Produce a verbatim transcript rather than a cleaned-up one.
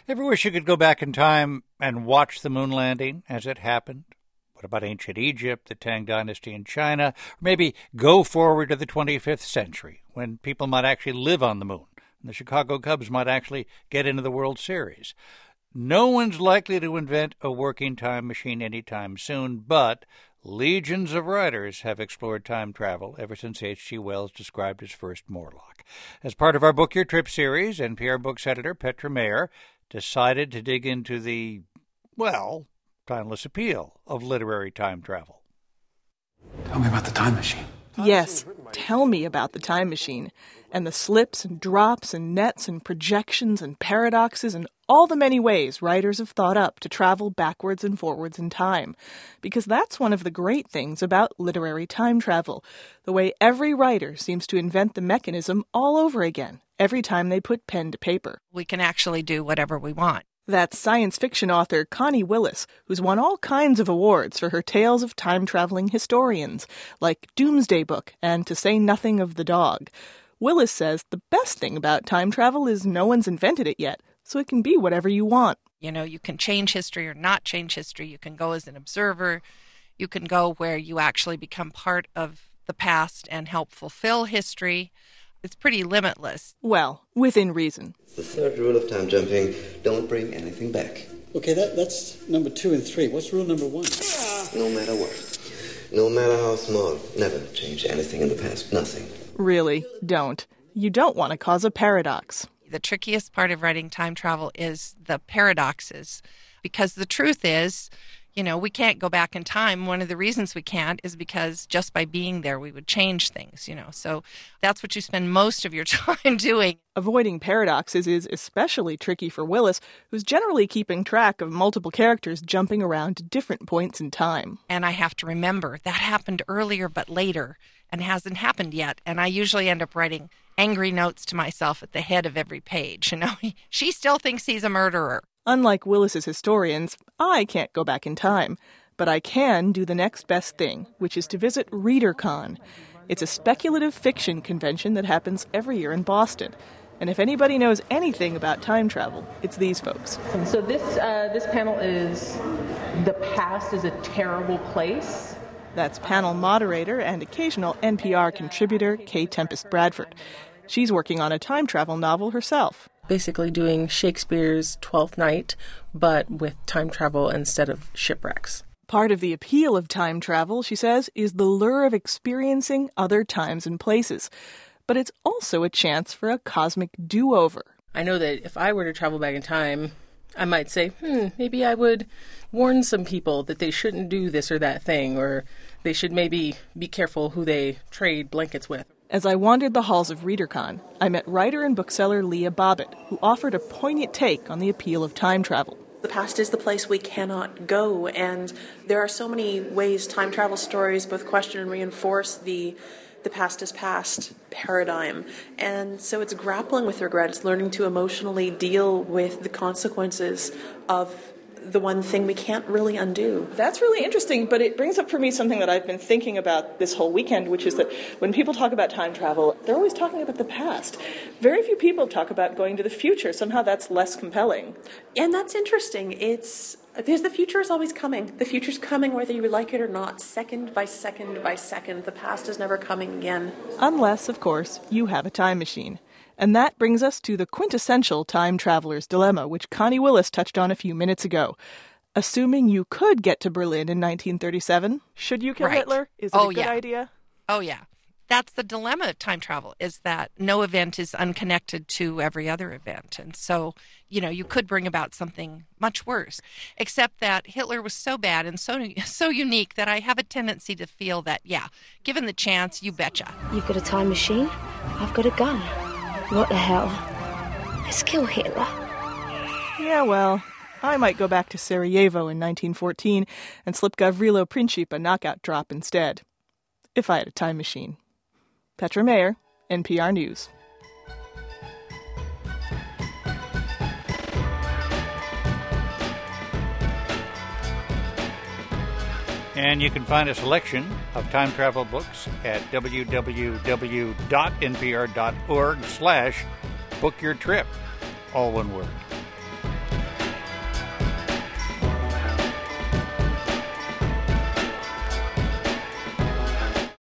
Ever wish you could go back in time and watch the moon landing as it happened? What about ancient Egypt, the Tang Dynasty in China? Or maybe go forward to the twenty-fifth century when people might actually live on the moon and the Chicago Cubs might actually get into the World Series. No one's likely to invent a working time machine anytime soon, but legions of writers have explored time travel ever since H G Wells described his first Morlock. As part of our Book Your Trip series, N P R Books editor Petra Mayer decided to dig into the, well, timeless appeal of literary time travel. Tell me about the time machine. Yes, tell me about the time machine, and the slips and drops and nets and projections and paradoxes and all the many ways writers have thought up to travel backwards and forwards in time. Because that's one of the great things about literary time travel, the way every writer seems to invent the mechanism all over again every time they put pen to paper. We can actually do whatever we want. That's science fiction author Connie Willis, who's won all kinds of awards for her tales of time-traveling historians, like Doomsday Book and To Say Nothing of the Dog. Willis says the best thing about time travel is no one's invented it yet, so it can be whatever you want. You know, you can change history or not change history. You can go as an observer. You can go where you actually become part of the past and help fulfill history. It's pretty limitless. Well, within reason. The third rule of time jumping, don't bring anything back. Okay, that, that's number two and three. What's rule number one? No matter what. No matter how small. Never change anything in the past. Nothing. Really, don't. You don't want to cause a paradox. The trickiest part of writing time travel is the paradoxes, because the truth is, you know, we can't go back in time. One of the reasons we can't is because just by being there, we would change things, you know. So that's what you spend most of your time doing. Avoiding paradoxes is especially tricky for Willis, who's generally keeping track of multiple characters jumping around to different points in time. And I have to remember that happened earlier but later and hasn't happened yet. And I usually end up writing angry notes to myself at the head of every page. You know, she still thinks he's a murderer. Unlike Willis's historians, I can't go back in time, but I can do the next best thing, which is to visit ReaderCon. It's a speculative fiction convention that happens every year in Boston. And if anybody knows anything about time travel, it's these folks. So this uh, this panel is The Past is a Terrible Place. That's panel moderator and occasional N P R contributor Kay Tempest Bradford. She's working on a time travel novel herself. Basically doing Shakespeare's Twelfth Night, but with time travel instead of shipwrecks. Part of the appeal of time travel, she says, is the lure of experiencing other times and places. But it's also a chance for a cosmic do-over. I know that if I were to travel back in time, I might say, hmm, maybe I would warn some people that they shouldn't do this or that thing, or they should maybe be careful who they trade blankets with. As I wandered the halls of ReaderCon, I met writer and bookseller Leah Bobbitt, who offered a poignant take on the appeal of time travel. The past is the place we cannot go, and there are so many ways time travel stories both question and reinforce the the past is past paradigm. And so it's grappling with regret. It's learning to emotionally deal with the consequences of the one thing we can't really undo. That's really interesting, but it brings up for me something that I've been thinking about this whole weekend, which is that when people talk about time travel, they're always talking about the past. Very few people talk about going to the future. Somehow that's less compelling. And that's interesting. It's because the future is always coming. The future's coming whether you like it or not, second by second by second. The past is never coming again. Unless, of course, you have a time machine. And that brings us to the quintessential time traveler's dilemma, which Connie Willis touched on a few minutes ago. Assuming you could get to Berlin in nineteen thirty-seven, should you kill right. Hitler? Is it oh, a good yeah. idea? Oh, yeah. That's the dilemma of time travel, is that no event is unconnected to every other event. And so, you know, you could bring about something much worse, except that Hitler was so bad and so so unique that I have a tendency to feel that, yeah, given the chance, you betcha. You've got a time machine. I've got a gun. What the hell? Let's kill Hitler. Yeah, well, I might go back to Sarajevo in nineteen fourteen and slip Gavrilo Princip a knockout drop instead. If I had a time machine. Petra Mayer, N P R News. And you can find a selection of time travel books at www.npr.org slash book your trip. All one word.